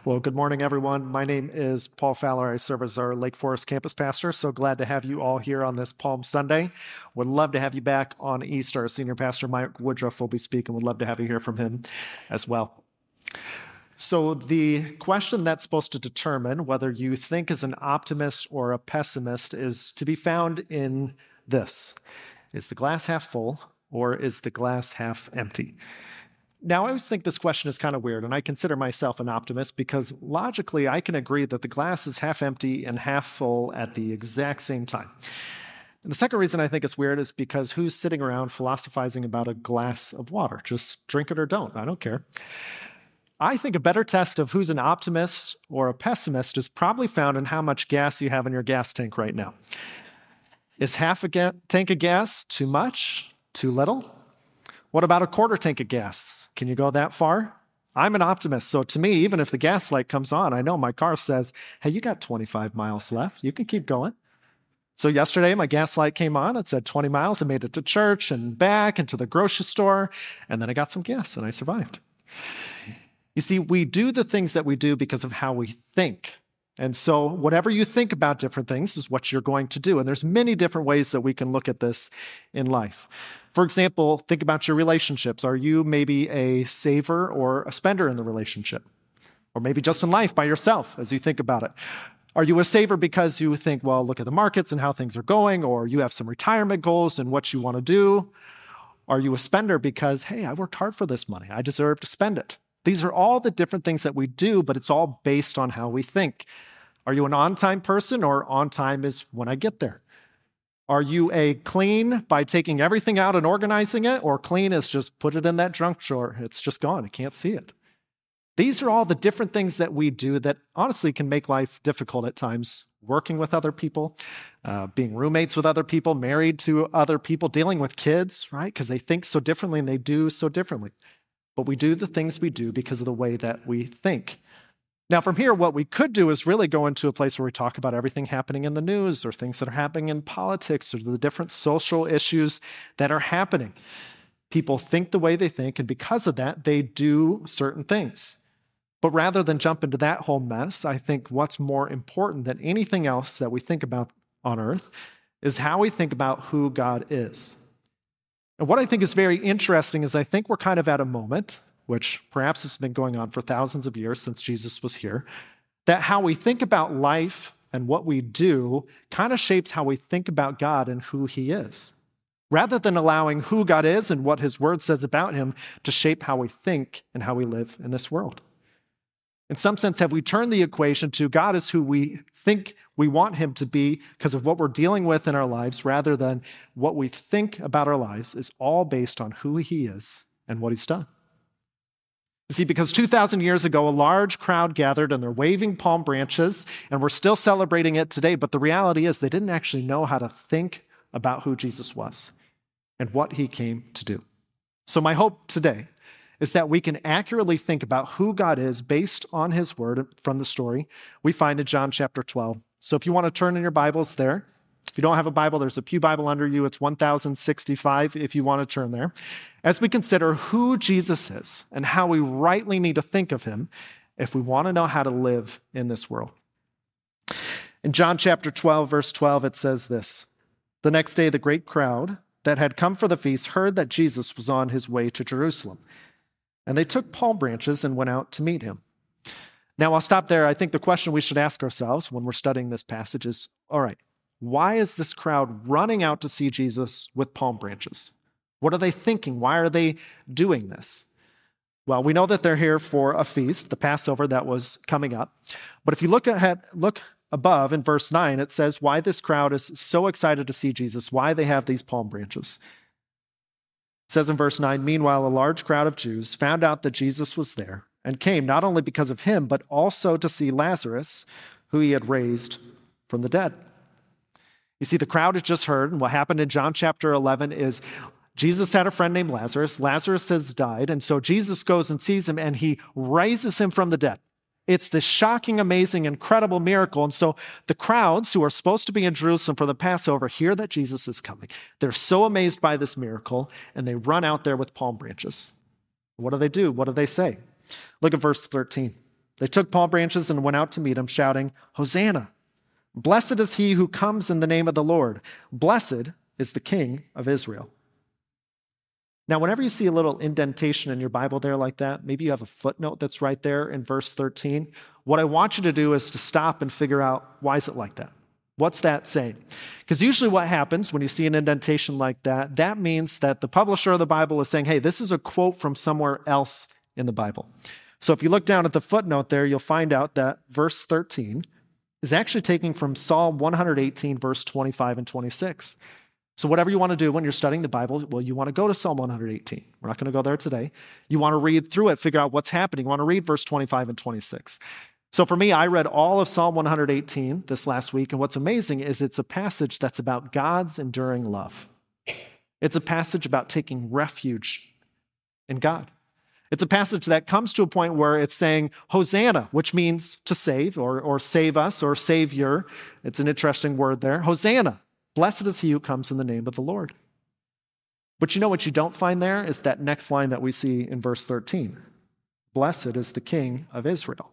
Well, good morning, everyone. My name is Paul Fowler. I serve as our Lake Forest campus pastor. So glad to have you all here on this Palm Sunday. Would love to have you back on Easter. Our senior pastor, Mike Woodruff, will be speaking. Would love to have you hear from him as well. So the question that's supposed to determine whether you think as an optimist or a pessimist is to be found in this. Is the glass half full or is the glass half empty? Now, I always think this question is kind of weird, and I consider myself an optimist because logically I can agree that the glass is half empty and half full at the exact same time. And the second reason I think it's weird is because who's sitting around philosophizing about a glass of water? Just drink it or don't. I don't care. I think a better test of who's an optimist or a pessimist is probably found in how much gas you have in your gas tank right now. Is half a tank of gas too much? Too little? What about a quarter tank of gas? Can you go that far? I'm an optimist, so to me, even if the gas light comes on, I know my car says, hey, you got 25 miles left. You can keep going. So yesterday, my gas light came on. It said 20 miles. I made it to church and back and to the grocery store, and then I got some gas, and I survived. You see, we do the things that we do because of how we think. And so whatever you think about different things is what you're going to do. And there's many different ways that we can look at this in life. For example, think about your relationships. Are you maybe a saver or a spender in the relationship? Or maybe just in life by yourself as you think about it. Are you a saver because you think, well, look at the markets and how things are going, or you have some retirement goals and what you want to do? Are you a spender because, hey, I worked hard for this money. I deserve to spend it. These are all the different things that we do, but it's all based on how we think. Are you an on-time person, or on time is when I get there? Are you a clean by taking everything out and organizing it, or clean is just put it in that junk drawer? It's just gone. I can't see it. These are all the different things that we do that honestly can make life difficult at times. Working with other people, being roommates with other people, married to other people, dealing with kids, right? Because they think so differently and they do so differently. But we do the things we do because of the way that we think. Now, from here, what we could do is really go into a place where we talk about everything happening in the news or things that are happening in politics or the different social issues that are happening. People think the way they think, and because of that, they do certain things. But rather than jump into that whole mess, I think what's more important than anything else that we think about on earth is how we think about who God is. And what I think is very interesting is I think we're kind of at a moment, which perhaps has been going on for thousands of years since Jesus was here, that how we think about life and what we do kind of shapes how we think about God and who he is, rather than allowing who God is and what his word says about him to shape how we think and how we live in this world. In some sense, have we turned the equation to God is who we think we want him to be because of what we're dealing with in our lives, rather than what we think about our lives is all based on who he is and what he's done. You see, because 2,000 years ago, a large crowd gathered and they're waving palm branches, and we're still celebrating it today, but the reality is they didn't actually know how to think about who Jesus was and what he came to do. So my hope today is that we can accurately think about who God is based on his word from the story we find in John chapter 12. So if you want to turn in your Bibles there, if you don't have a Bible, there's a pew Bible under you. It's 1065 if you want to turn there. As we consider who Jesus is and how we rightly need to think of him if we want to know how to live in this world. In John chapter 12, verse 12, it says this: "The next day, the great crowd that had come for the feast heard that Jesus was on his way to Jerusalem. And they took palm branches and went out to meet him." Now, I'll stop there. I think the question we should ask ourselves when we're studying this passage is, all right, why is this crowd running out to see Jesus with palm branches? What are they thinking? Why are they doing this? Well, we know that they're here for a feast, the Passover that was coming up. But if you look above in verse 9, it says why this crowd is so excited to see Jesus, why they have these palm branches. It says in verse 9, "Meanwhile, a large crowd of Jews found out that Jesus was there and came not only because of him, but also to see Lazarus, who he had raised from the dead." You see, the crowd had just heard, and what happened in John chapter 11 is Jesus had a friend named Lazarus. Lazarus has died, and so Jesus goes and sees him, and he raises him from the dead. It's this shocking, amazing, incredible miracle. And so the crowds who are supposed to be in Jerusalem for the Passover hear that Jesus is coming. They're so amazed by this miracle, and they run out there with palm branches. What do? What do they say? Look at verse 13. They took palm branches and went out to meet him, shouting, "Hosanna! Blessed is he who comes in the name of the Lord. Blessed is the King of Israel." Now, whenever you see a little indentation in your Bible there like that, maybe you have a footnote that's right there in verse 13. What I want you to do is to stop and figure out, why is it like that? What's that saying? Because usually what happens when you see an indentation like that, that means that the publisher of the Bible is saying, hey, this is a quote from somewhere else in the Bible. So if you look down at the footnote there, you'll find out that verse 13 is actually taken from Psalm 118, verse 25 and 26. So whatever you want to do when you're studying the Bible, well, you want to go to Psalm 118. We're not going to go there today. You want to read through it, figure out what's happening. You want to read verse 25 and 26. So for me, I read all of Psalm 118 this last week, and what's amazing is it's a passage that's about God's enduring love. It's a passage about taking refuge in God. It's a passage that comes to a point where it's saying, Hosanna, which means to save or save us or savior. It's an interesting word there. Hosanna. Blessed is he who comes in the name of the Lord. But you know what you don't find there is that next line that we see in verse 13. Blessed is the King of Israel.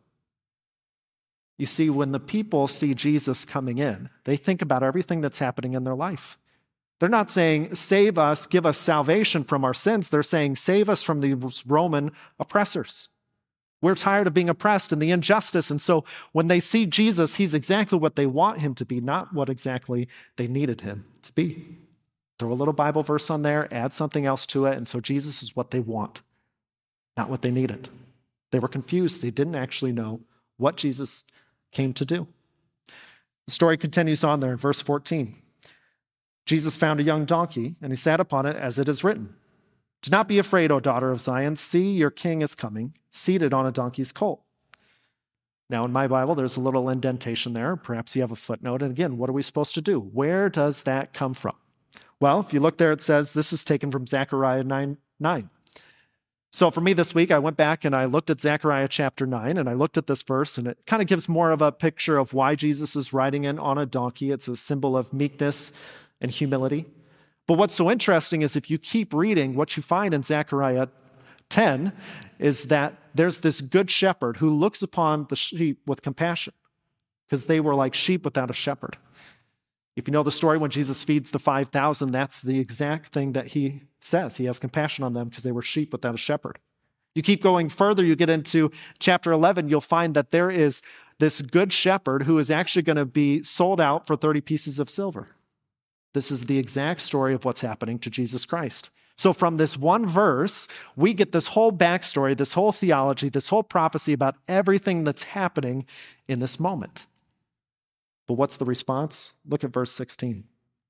You see, when the people see Jesus coming in, they think about everything that's happening in their life. They're not saying, save us, give us salvation from our sins. They're saying, save us from the Roman oppressors. We're tired of being oppressed and the injustice. And so when they see Jesus, he's exactly what they want him to be, not what exactly they needed him to be. Throw a little Bible verse on there, add something else to it. And so Jesus is what they want, not what they needed. They were confused. They didn't actually know what Jesus came to do. The story continues on there in verse 14. Jesus found a young donkey and he sat upon it as it is written. Do not be afraid, O daughter of Zion. See, your king is coming, seated on a donkey's colt. Now, in my Bible, there's a little indentation there. Perhaps you have a footnote. And again, what are we supposed to do? Where does that come from? Well, if you look there, it says this is taken from Zechariah 9:9. So for me this week, I went back and I looked at Zechariah chapter 9, and I looked at this verse, and it kind of gives more of a picture of why Jesus is riding in on a donkey. It's a symbol of meekness and humility. But what's so interesting is if you keep reading, what you find in Zechariah 10 is that there's this good shepherd who looks upon the sheep with compassion because they were like sheep without a shepherd. If you know the story when Jesus feeds the 5,000, that's the exact thing that he says. He has compassion on them because they were sheep without a shepherd. You keep going further, you get into chapter 11, you'll find that there is this good shepherd who is actually going to be sold out for 30 pieces of silver. This is the exact story of what's happening to Jesus Christ. So from this one verse, we get this whole backstory, this whole theology, this whole prophecy about everything that's happening in this moment. But what's the response? Look at verse 16.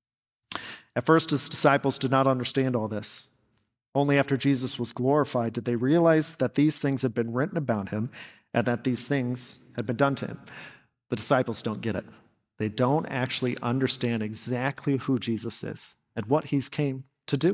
At first, his disciples did not understand all this. Only after Jesus was glorified did they realize that these things had been written about him and that these things had been done to him. The disciples don't get it. They don't actually understand exactly who Jesus is and what he's came to do.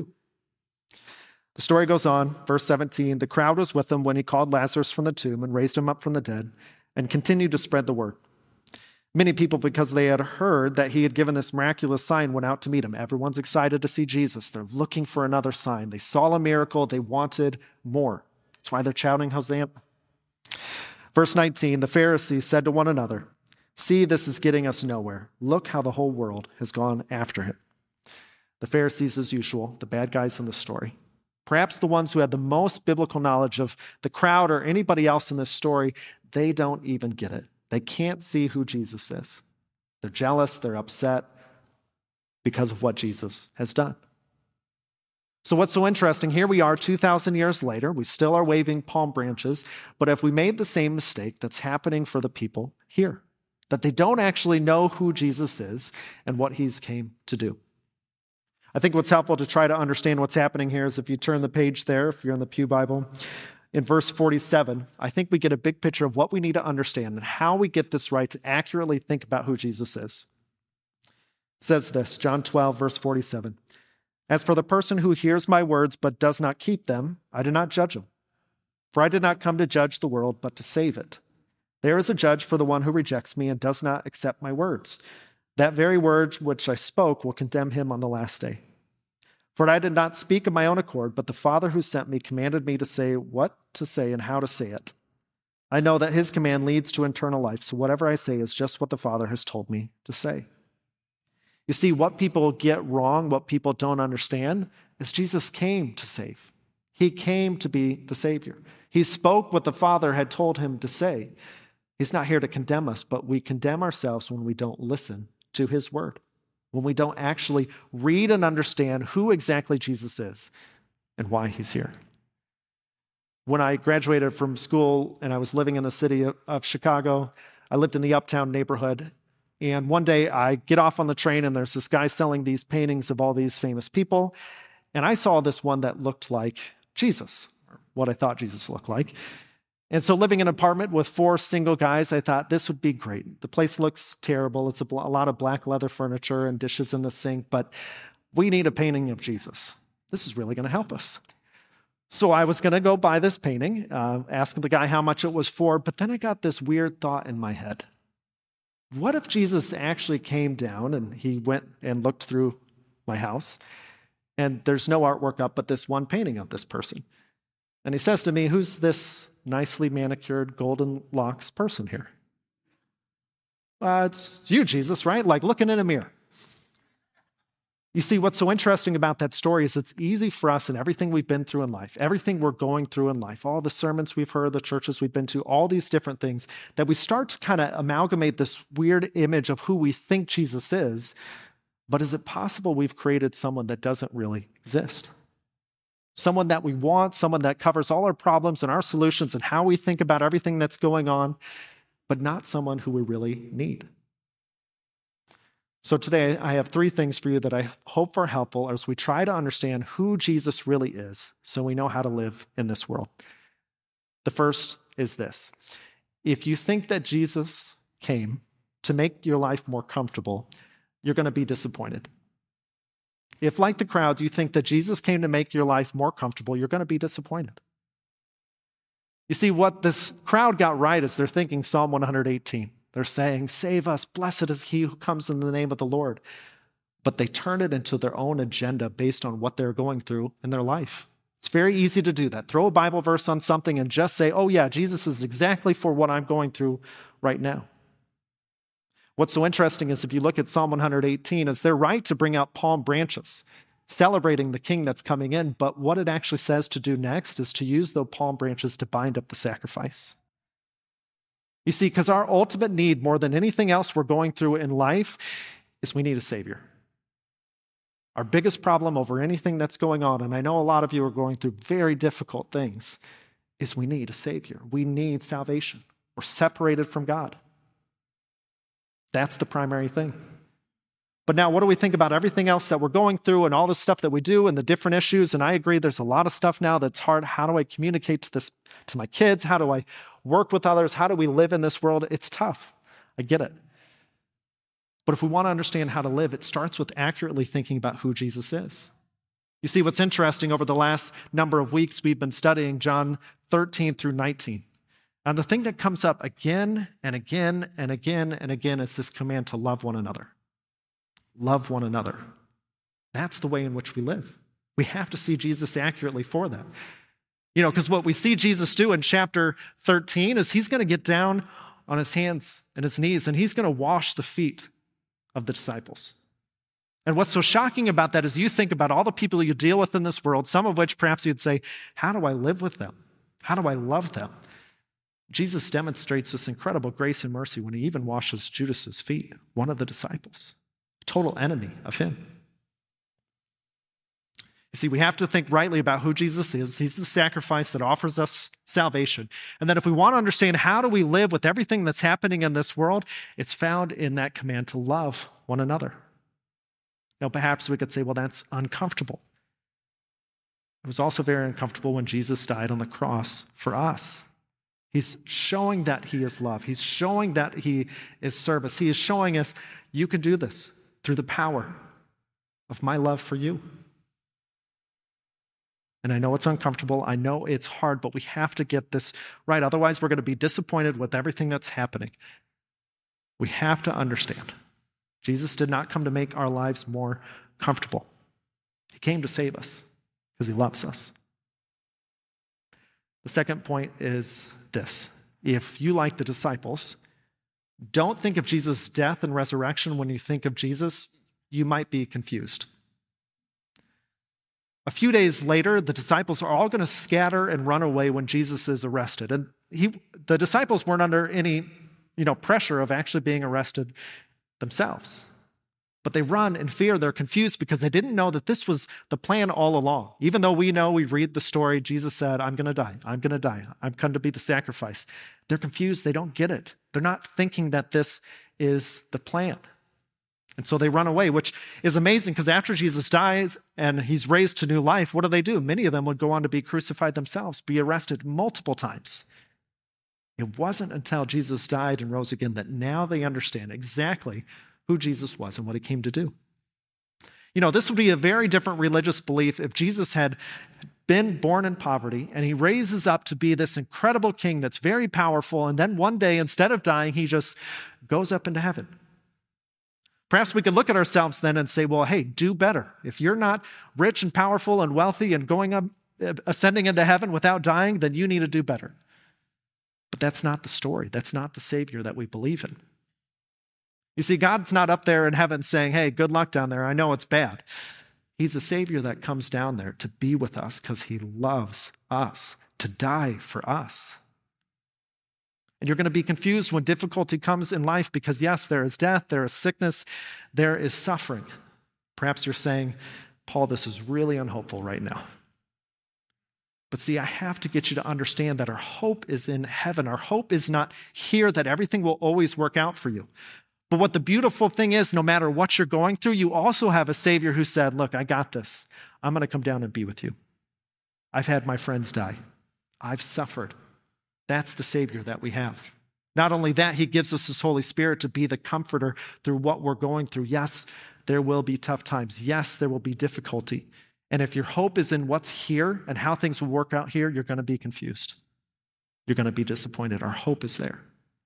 The story goes on, verse 17, the crowd was with him when he called Lazarus from the tomb and raised him up from the dead and continued to spread the word. Many people, because they had heard that he had given this miraculous sign, went out to meet him. Everyone's excited to see Jesus. They're looking for another sign. They saw a miracle. They wanted more. That's why they're shouting, Hosanna. Verse 19, the Pharisees said to one another, see, this is getting us nowhere. Look how the whole world has gone after him. The Pharisees, as usual, the bad guys in the story. Perhaps the ones who had the most biblical knowledge of the crowd or anybody else in this story, they don't even get it. They can't see who Jesus is. They're jealous, they're upset because of what Jesus has done. So what's so interesting, here we are 2,000 years later, we still are waving palm branches, but if we made the same mistake that's happening for the people here, that they don't actually know who Jesus is and what he's came to do. I think what's helpful to try to understand what's happening here is if you turn the page there, if you're in the Pew Bible, in verse 47, I think we get a big picture of what we need to understand and how we get this right to accurately think about who Jesus is. It says this, John 12, verse 47. As for the person who hears my words but does not keep them, I do not judge him. For I did not come to judge the world, but to save it. There is a judge for the one who rejects me and does not accept my words. That very word which I spoke will condemn him on the last day. For I did not speak of my own accord, but the Father who sent me commanded me to say what to say and how to say it. I know that his command leads to eternal life, so whatever I say is just what the Father has told me to say. You see, what people get wrong, what people don't understand, is Jesus came to save. He came to be the Savior. He spoke what the Father had told him to say. He's not here to condemn us, but we condemn ourselves when we don't listen to his word, when we don't actually read and understand who exactly Jesus is and why he's here. When I graduated from school and I was living in the city of Chicago, I lived in the Uptown neighborhood. And one day I get off on the train and there's this guy selling these paintings of all these famous people. And I saw this one that looked like Jesus, or what I thought Jesus looked like. And so living in an apartment with 4 single guys, I thought this would be great. The place looks terrible. It's a lot of black leather furniture and dishes in the sink, but we need a painting of Jesus. This is really going to help us. So I was going to go buy this painting, asking the guy how much it was for, but then I got this weird thought in my head. What if Jesus actually came down and he went and looked through my house and there's no artwork up but this one painting of this person? And he says to me, who's this nicely manicured golden locks person here? It's you, Jesus, right? Like looking in a mirror. You see, what's so interesting about that story is it's easy for us and everything we've been through in life, everything we're going through in life, all the sermons we've heard, the churches we've been to, all these different things, that we start to kind of amalgamate this weird image of who we think Jesus is. But is it possible we've created someone that doesn't really exist? Someone that we want, someone that covers all our problems and our solutions and how we think about everything that's going on, but not someone who we really need. So today, I have 3 things for you that I hope are helpful as we try to understand who Jesus really is so we know how to live in this world. The first is this. If you think that Jesus came to make your life more comfortable, you're going to be disappointed. If, like the crowds, you think that Jesus came to make your life more comfortable, you're going to be disappointed. You see, what this crowd got right is they're thinking Psalm 118. They're saying, save us, blessed is he who comes in the name of the Lord. But they turn it into their own agenda based on what they're going through in their life. It's very easy to do that. Throw a Bible verse on something and just say, oh yeah, Jesus is exactly for what I'm going through right now. What's so interesting is if you look at Psalm 118, is they're right to bring out palm branches, celebrating the king that's coming in. But what it actually says to do next is to use those palm branches to bind up the sacrifice. You see, because our ultimate need, more than anything else we're going through in life, is we need a Savior. Our biggest problem over anything that's going on, and I know a lot of you are going through very difficult things, is we need a Savior. We need salvation. We're separated from God. That's the primary thing. But now what do we think about everything else that we're going through and all the stuff that we do and the different issues? And I agree, there's a lot of stuff now that's hard. How do I communicate to my kids? How do I work with others? How do we live in this world? It's tough. I get it. But if we want to understand how to live, it starts with accurately thinking about who Jesus is. You see, what's interesting, over the last number of weeks, we've been studying John 13 through 19. And the thing that comes up again and again and again and again is this command to love one another. Love one another. That's the way in which we live. We have to see Jesus accurately for that. Because what we see Jesus do in chapter 13 is he's going to get down on his hands and his knees and he's going to wash the feet of the disciples. And what's so shocking about that is you think about all the people you deal with in this world, some of which perhaps you'd say, how do I live with them? How do I love them? Jesus demonstrates this incredible grace and mercy when he even washes Judas's feet, one of the disciples, total enemy of him. You see, we have to think rightly about who Jesus is. He's the sacrifice that offers us salvation. And then if we want to understand how do we live with everything that's happening in this world, it's found in that command to love one another. Now, perhaps we could say, well, that's uncomfortable. It was also very uncomfortable when Jesus died on the cross for us. He's showing that he is love. He's showing that he is service. He is showing us you can do this through the power of my love for you. And I know it's uncomfortable. I know it's hard, but we have to get this right. Otherwise, we're going to be disappointed with everything that's happening. We have to understand. Jesus did not come to make our lives more comfortable. He came to save us because he loves us. The second point is this. if you, like the disciples, don't think of Jesus' death and resurrection when you think of Jesus, you might be confused. A few days later, the disciples are all going to scatter and run away when Jesus is arrested. And the disciples weren't under any, pressure of actually being arrested themselves. But they run in fear. They're confused because they didn't know that this was the plan all along. Even though we read the story, Jesus said, I'm going to die. I'm going to die. I'm come to be the sacrifice. They're confused. They don't get it. They're not thinking that this is the plan. And so they run away, which is amazing because after Jesus dies and he's raised to new life, what do? Many of them would go on to be crucified themselves, be arrested multiple times. It wasn't until Jesus died and rose again that now they understand exactly who Jesus was and what he came to do. This would be a very different religious belief if Jesus had been born in poverty and he raises up to be this incredible king that's very powerful, and then one day, instead of dying, he just goes up into heaven. Perhaps we could look at ourselves then and say, well, hey, do better. If you're not rich and powerful and wealthy and going up, ascending into heaven without dying, then you need to do better. But that's not the story. That's not the Savior that we believe in. You see, God's not up there in heaven saying, hey, good luck down there. I know it's bad. He's a Savior that comes down there to be with us because he loves us, to die for us. And you're going to be confused when difficulty comes in life because, yes, there is death, there is sickness, there is suffering. Perhaps you're saying, Paul, this is really unhopeful right now. But see, I have to get you to understand that our hope is in heaven. Our hope is not here, that everything will always work out for you. But what the beautiful thing is, no matter what you're going through, you also have a Savior who said, look, I got this. I'm going to come down and be with you. I've had my friends die. I've suffered. That's the Savior that we have. Not only that, he gives us his Holy Spirit to be the comforter through what we're going through. Yes, there will be tough times. Yes, there will be difficulty. And if your hope is in what's here and how things will work out here, you're going to be confused. You're going to be disappointed. Our hope is there.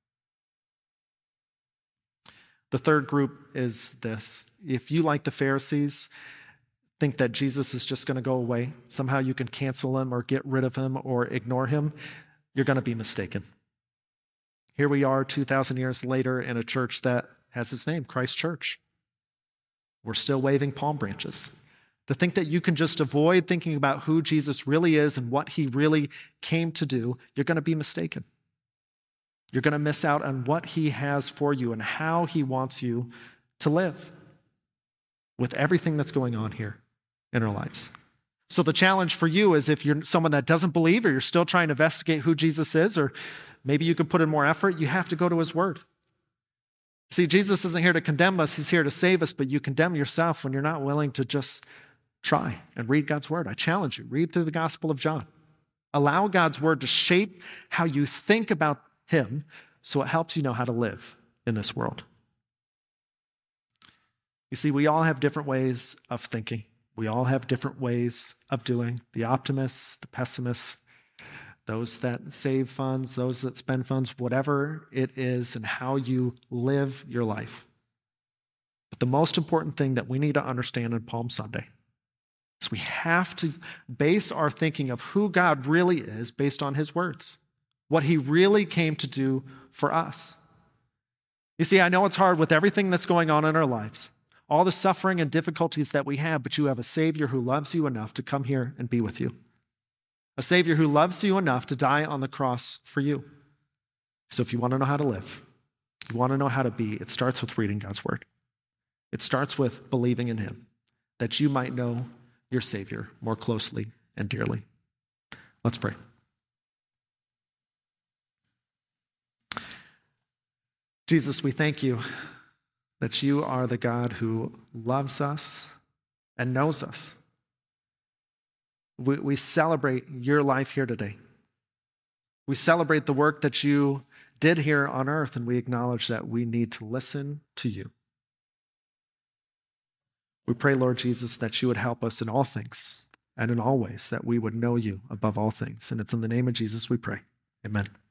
The third group is this. If you, like the Pharisees, think that Jesus is just going to go away, somehow you can cancel him or get rid of him or ignore him, you're going to be mistaken. Here we are 2,000 years later in a church that has his name, Christ Church. We're still waving palm branches. To think that you can just avoid thinking about who Jesus really is and what he really came to do, you're going to be mistaken. You're going to miss out on what he has for you and how he wants you to live with everything that's going on here in our lives. So the challenge for you is, if you're someone that doesn't believe, or you're still trying to investigate who Jesus is, or maybe you could put in more effort, you have to go to his word. See, Jesus isn't here to condemn us. He's here to save us, but you condemn yourself when you're not willing to just try and read God's word. I challenge you, read through the Gospel of John. Allow God's word to shape how you think about him so it helps you know how to live in this world. You see, we all have different ways of thinking. We all have different ways of doing. The optimists, the pessimists, those that save funds, those that spend funds, whatever it is, and how you live your life. But the most important thing that we need to understand on Palm Sunday is we have to base our thinking of who God really is based on his words, what he really came to do for us. You see, I know it's hard with everything that's going on in our lives, all the suffering and difficulties that we have, but you have a Savior who loves you enough to come here and be with you. A Savior who loves you enough to die on the cross for you. So if you want to know how to live, you want to know how to be, it starts with reading God's word. It starts with believing in him, that you might know your Savior more closely and dearly. Let's pray. Jesus, we thank you that you are the God who loves us and knows us. We celebrate your life here today. We celebrate the work that you did here on earth, and we acknowledge that we need to listen to you. We pray, Lord Jesus, that you would help us in all things and in all ways, that we would know you above all things. And it's in the name of Jesus we pray. Amen.